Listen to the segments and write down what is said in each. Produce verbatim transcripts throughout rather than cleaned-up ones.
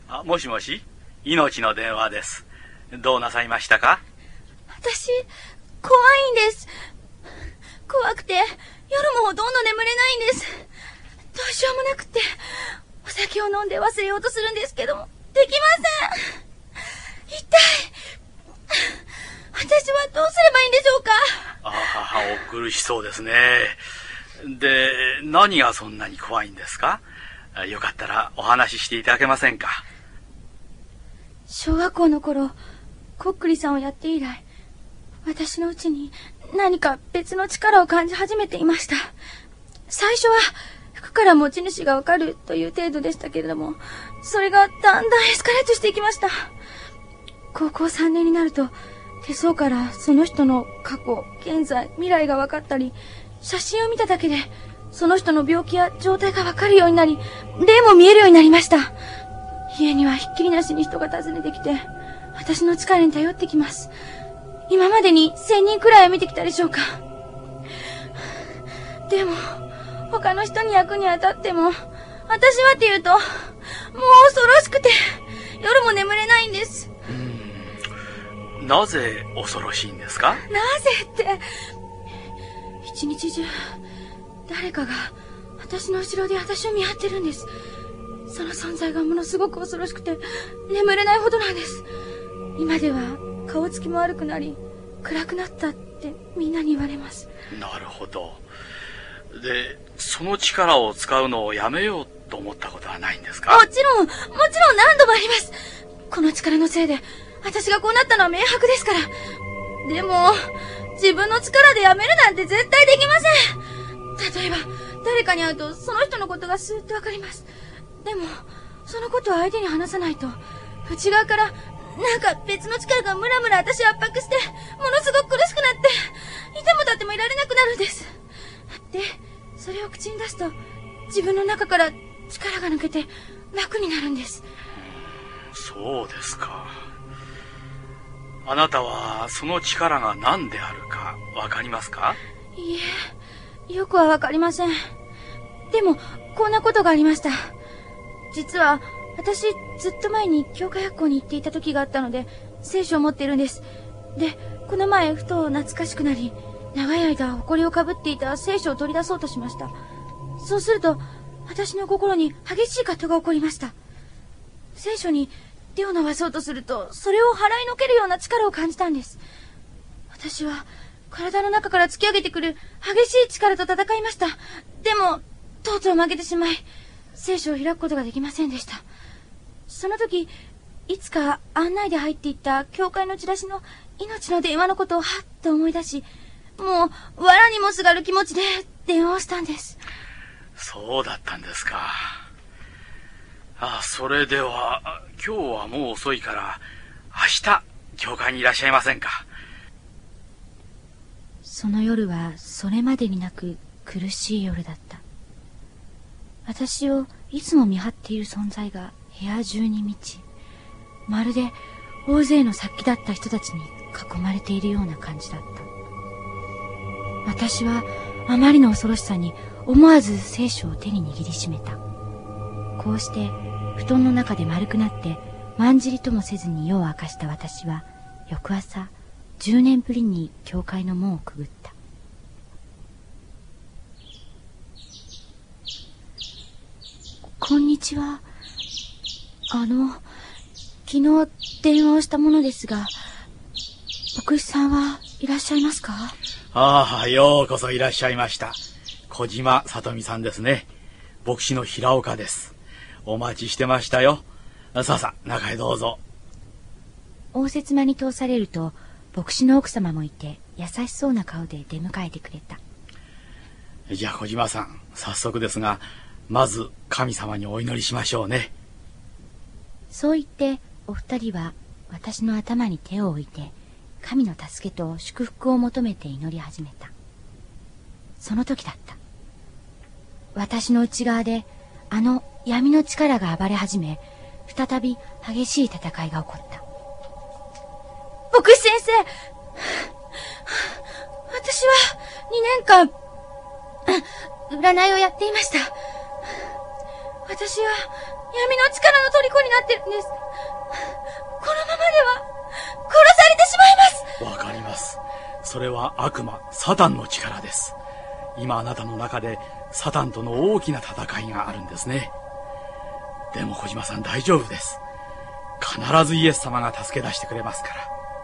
あ、もしもし、命の電話です。どうなさいましたか？ 私、怖いんです。怖くて、夜もほとんど眠れないんです。どうしようもなくて、お酒を飲んで忘れようとするんですけども、できません。痛い。私はどうすればいいんでしょうか？ ああ、お苦しそうですね。で、何がそんなに怖いんですか？よかったらお話ししていただけませんか？ 小学校の頃、こっくりさんをやって以来、私のうちに何か別の力を感じ始めていました。最初は服から持ち主がわかるという程度でしたけれども、それがだんだんエスカレートしていきました。高校さんねんになると、手相からその人の過去、現在、未来がわかったり、写真を見ただけでその人の病気や状態がわかるようになり、霊も見えるようになりました。家にはひっきりなしに人が訪ねてきて、私の力に頼ってきます。今までに千人くらいは見てきたでしょうか。でも他の人に役に当たっても、私はっていうともう恐ろしくて夜も眠れないんです。 うーん、なぜ恐ろしいんですか？ なぜって、一日中誰かが私の後ろで私を見張ってるんです。その存在がものすごく恐ろしくて眠れないほどなんです。今では顔つきも悪くなり暗くなったってみんなに言われます。 なるほど。で、その力を使うのをやめようと思ったことはないんですか？ もちろん、もちろん何度もあります。この力のせいで私がこうなったのは明白ですから。でも自分の力でやめるなんて絶対できません。例えば誰かに会うとその人のことがスーッとわかります。でもそのことを相手に話さないと、内側からなんか別の力がムラムラ私を圧迫して、ものすごく苦しくなって、いても立ってもいられなくなるんです。で、それを口に出すと自分の中から力が抜けて楽になるんです。 そうですか。あなたはその力が何であるかわかりますか？ いいえ、よくはわかりません。でもこんなことがありました。実は私ずっと前に教科学校に行っていた時があったので、聖書を持っているんです。で、この前ふと懐かしくなり、長い間埃をかぶっていた聖書を取り出そうとしました。そうすると私の心に激しい葛藤が起こりました。聖書に手を伸ばそうとすると、それを払いのけるような力を感じたんです。私は体の中から突き上げてくる激しい力と戦いました。でもとうとう負けてしまい、聖書を開くことができませんでした。その時、いつか案内で入っていった教会のチラシの命の電話のことをはっと思い出し、もう藁にもすがる気持ちで電話をしたんです。 そうだったんですか。あ、それでは今日はもう遅いから明日教会にいらっしゃいませんか？ その夜はそれまでになく苦しい夜だった。私をいつも見張っている存在が部屋中に満ち、まるで大勢の殺気だった人たちに囲まれているような感じだった。私はあまりの恐ろしさに思わず聖書を手に握りしめた。こうして布団の中で丸くなってまんじりともせずに夜を明かした私は、翌朝じゅうねんぶりに教会の門をくぐった。こんにちは。あの、昨日電話をしたものですが、牧師さんはいらっしゃいますか？ ああ、ようこそいらっしゃいました。小島さとみさんですね。牧師の平岡です。お待ちしてましたよ。さあさあ、中へどうぞ。 応接間に通されると、牧師の奥様もいて、優しそうな顔で出迎えてくれた。 じゃあ小島さん、早速ですが、まず神様にお祈りしましょうね。 そう言ってお二人は私の頭に手を置いて、神の助けと祝福を求めて祈り始めた。その時だった。私の内側であの闇の力が暴れ始め、再び激しい戦いが起こった。牧師先生、私はにねんかん占いをやっていました。私は闇の力の虜になってるんです。このままでは殺されてしまいます。 わかります。それは悪魔、サタンの力です。今あなたの中でサタンとの大きな戦いがあるんですね。でも小島さん、大丈夫です。必ずイエス様が助け出してくれますから。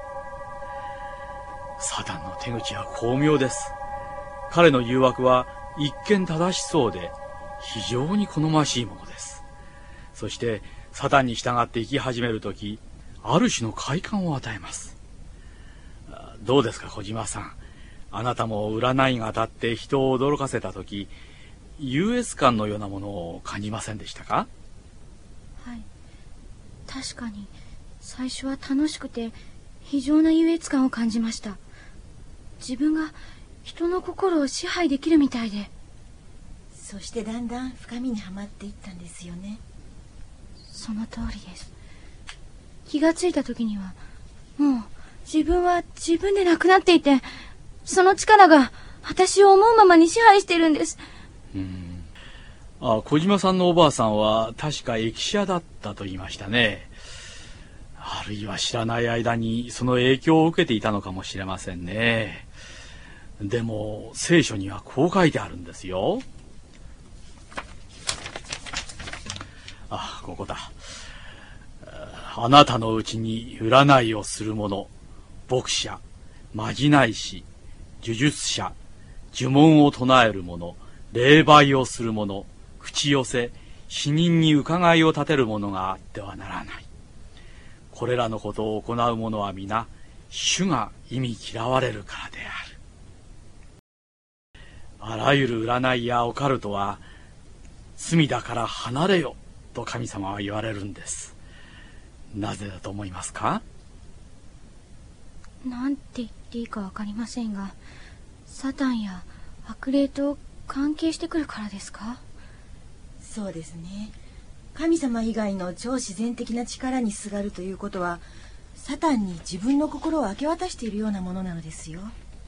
サタンの手口は巧妙です。彼の誘惑は一見正しそうで非常に好ましいものです。そしてサタンに従って生き始めるとき、ある種の快感を与えます。どうですか小島さん、あなたも占いが当たって人を驚かせたとき、優越感のようなものを感じませんでしたか？ はい、確かに最初は楽しくて非常な優越感を感じました。自分が人の心を支配できるみたいで。 そしてだんだん深みにはまっていったんですよね。 その通りです。気がついた時にはもう自分は自分でなくなっていて、その力が私を思うままに支配しているんです。 うん。あ、小島さんのおばあさんは確か駅舎だったと言いましたね。あるいは知らない間にその影響を受けていたのかもしれませんね。でも聖書にはこう書いてあるんですよ。あ、ここだ。あなたのうちに占いをする者、牧者、まじない師、呪術者、呪文を唱える者、霊媒をする者、口寄せ、死人に伺いを立てる者があってはならない。これらのことを行う者は皆、主が忌み嫌われるからである。あらゆる占いやオカルトは、罪だから離れよと神様は言われるんです。なぜだと思いますか？ なんて言っていいかわかりませんが、サタンや悪霊と関係してくるからですか？ そうですね。神様以外の超自然的な力にすがるということは、サタンに自分の心を明け渡しているようなものなのですよ。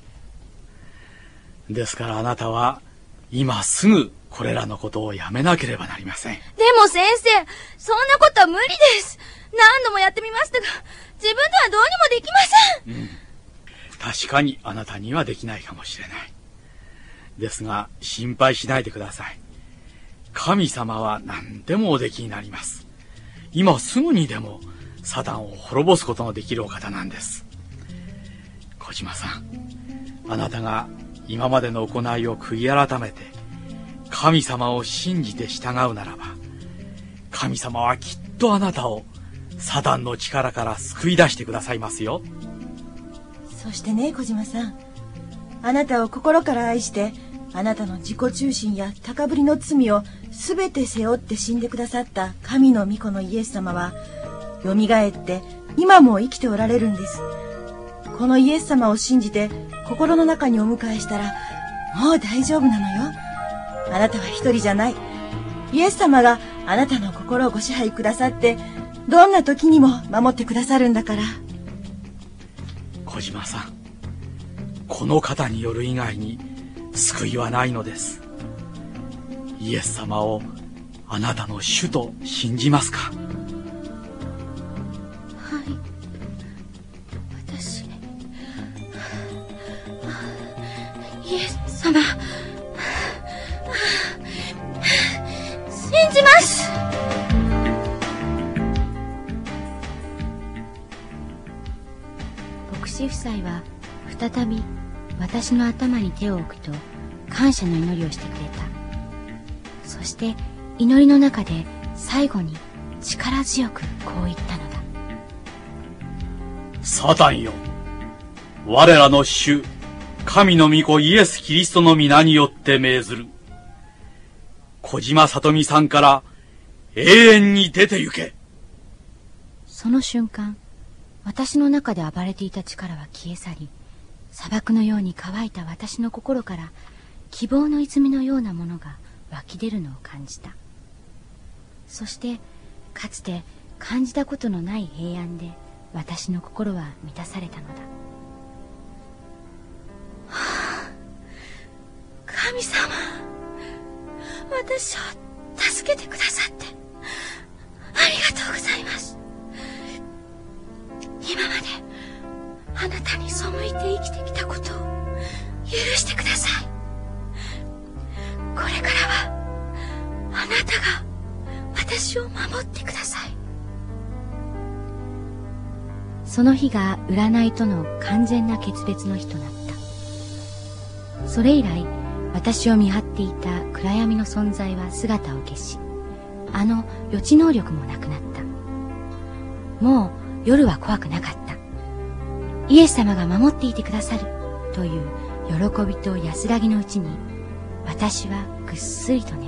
ですからあなたは今すぐこれらのことをやめなければなりません。 でも先生、そんなことは無理です。何度もやってみましたが、自分ではどうにもできません。 うん、確かにあなたにはできないかもしれない。ですが心配しないでください。神様は何でもおできになります。今すぐにでもサタンを滅ぼすことのできるお方なんです。小島さん、あなたが今までの行いを悔い改めて神様を信じて従うならば、神様はきっとあなたをサタンの力から救い出してくださいますよ。 そしてね、小島さん、あなたを心から愛して、あなたの自己中心や高ぶりの罪を全て背負って死んでくださった神の御子のイエス様は、よみがえって今も生きておられるんです。このイエス様を信じて心の中にお迎えしたら、もう大丈夫なのよ。あなたは一人じゃない。イエス様があなたの心をご支配くださって、どんな時にも守ってくださるんだから。 小島さん、この方による以外に救いはないのです。イエス様をあなたの主と信じますか？ はい、私イエス様、信じます。牧師夫妻は再び私の頭に手を置くと感謝の祈りをしてくれた。そして祈りの中で最後に力強くこう言ったのだ。 サタンよ、我らの主神の御子イエス・キリストの皆によって命ずる。小島さとみさんから永遠に出て行け。 その瞬間、私の中で暴れていた力は消え去り、砂漠のように乾いた私の心から希望の泉のようなものが湧き出るのを感じた。そしてかつて感じたことのない平安で私の心は満たされたのだ。はあ、神様、私を助けてくださってりがとうございます。今まであなたに背いて生きてきたことを許してください。これからはあなたが私を守ってください。その日が占いとの完全な決別の日となった。それ以来、私を見張っていた暗闇の存在は姿を消し、あの予知能力もなくなった。もう夜は怖くなかった。イエス様が守っていてくださるという喜びと安らぎのうちに、私はぐっすりと眠った。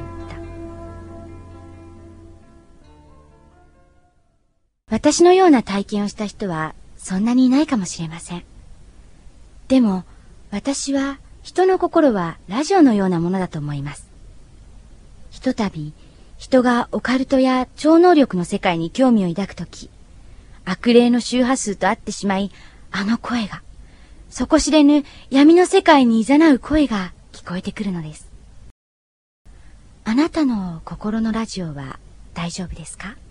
私のような体験をした人はそんなにいないかもしれません。でも私は人の心はラジオのようなものだと思います。ひとたび人がオカルトや超能力の世界に興味を抱くとき、悪霊の周波数と会ってしまい、あの声が、底知れぬ闇の世界に誘う声が聞こえてくるのです。あなたの心のラジオは大丈夫ですか？